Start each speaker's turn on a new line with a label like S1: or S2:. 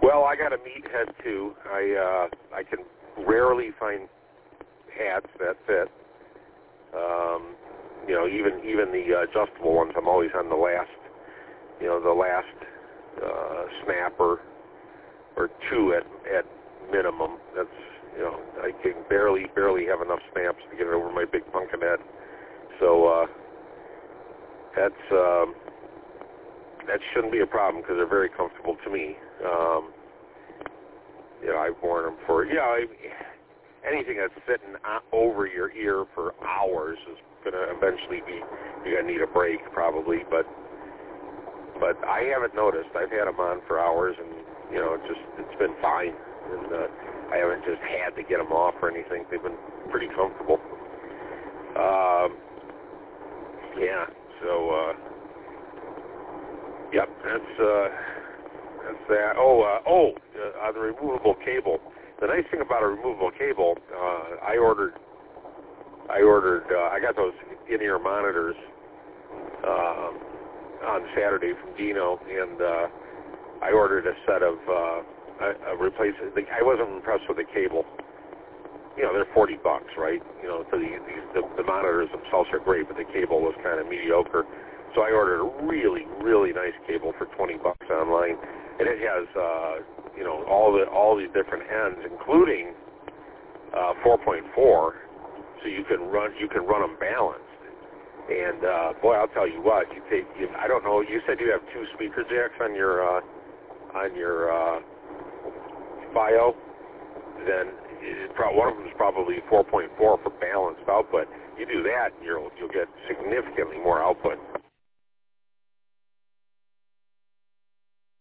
S1: Well, I got a meathead too. I can rarely find hats that fit. Even the adjustable ones. I'm always on the last snap or two at minimum. That's I can barely have enough snaps to get it over my big pumpkin head. So that shouldn't be a problem because they're very comfortable to me. I've worn them for anything that's sitting over your ear for hours is going to eventually be, you're going to need a break probably, but I haven't noticed. I've had them on for hours and, it's been fine. And I haven't just had to get them off or anything. They've been pretty comfortable. Yep, that's that. On the removable cable. The nice thing about a removable cable, I got those in-ear monitors on Saturday from Dino, and I ordered a set of replacement. I wasn't impressed with the cable. They're $40, right? So the monitors themselves are great, but the cable was kind of mediocre. So I ordered a really, really nice cable for $20 online, and it has all the different ends, including 4.4, so you can run them balanced. And boy, I'll tell you what, I don't know. You said you have 2 speaker jacks on your Bio. Then one of them is probably 4.4 for balanced output. You do that, you'll get significantly more output.